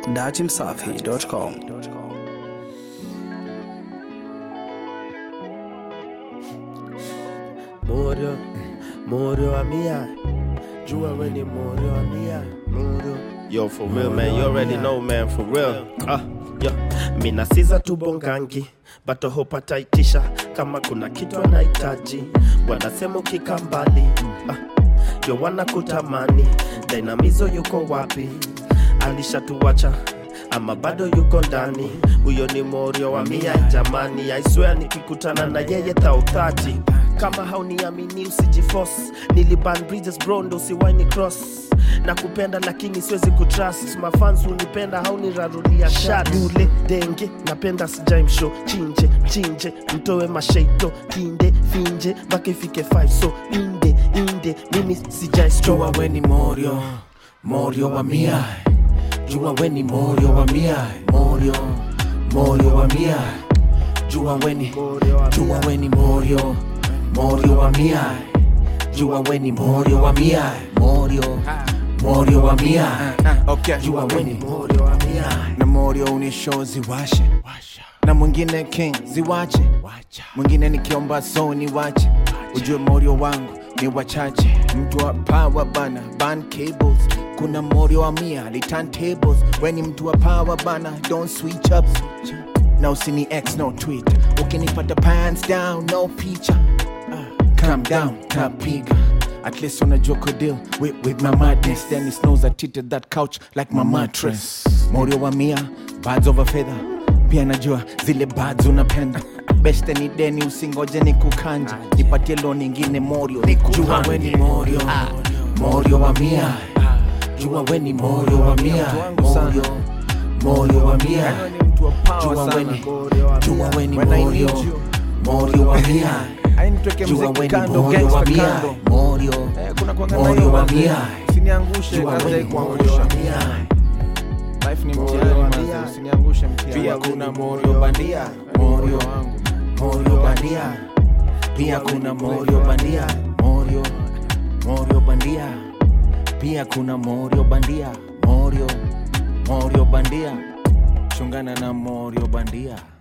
dachimsafi.com. Morio amia. Jua weni morio amia. Morio. Yo, for real, man. You already know, man. For real. Yo. Mina siza tubongangi. Bato hopa taitisha. Kama kuna kitu anahitaji. Wanasema ukika mbali. Yo wana kutamani. Dynamizo yuko wapi? Alisha tuwacha. Ama bado yuko ndani. Uyo ni morio wa mia jamani. I swear nikikutana na yeye tautati. Kama hauniamini usijiforce. Niliban bridges bro ndo siwaini cross. Nakupenda lakini siwezi kutrust. Mafans unipenda haunirarulia shot. Dule denge napenda sijaim show. Chinje mtoe mashaito. Kinde finje baki fike 5. So inde mimi sijai straw. Jua weni morio. Morio wa mia. Jua weni morio wa mia. Morio wa mia. Jua weni morio. Morio wa mia. Jua weni morio wa mia. Morio wa mia. Okay. Jua weni morio wa mia. Na morio unishow ziwashe. Na mwingine king ziwache. Mwingine nikiomba so ni wache. Ujue morio wangu ni wachache. Mtu wa power bana, ban cables. Kuna morio wa mia, li turntables. Weni mtu wa power bana, don't switch up. Na usini X, no tweet. Ukinipata pants down, no picture. Calm down, tapiga. At least unajua deal with my madness. Then he knows I treated that couch like my mattress. Morio wa mia, birds of a feather. Pia najua zile birds unapenda. Beste ni deni usingoje ni kukanja. Nipatie loan nyingine morio. Jua weni morio. Morio wa mia. Jua weni morio wa mia. Morio wa mia. Jua weni morio. Morio wa mia. Jua weni morio wa mia. Morio wa mia. Usiniangushe kaza kuangusha. Life ni mtihani manzi, usiniangushe mtihani. Pia kuna morio bandia. Morio bandia. Pia kuna morio bandia. Morio bandia. Pia kuna morio bandia. Morio bandia. Chungana na morio bandia.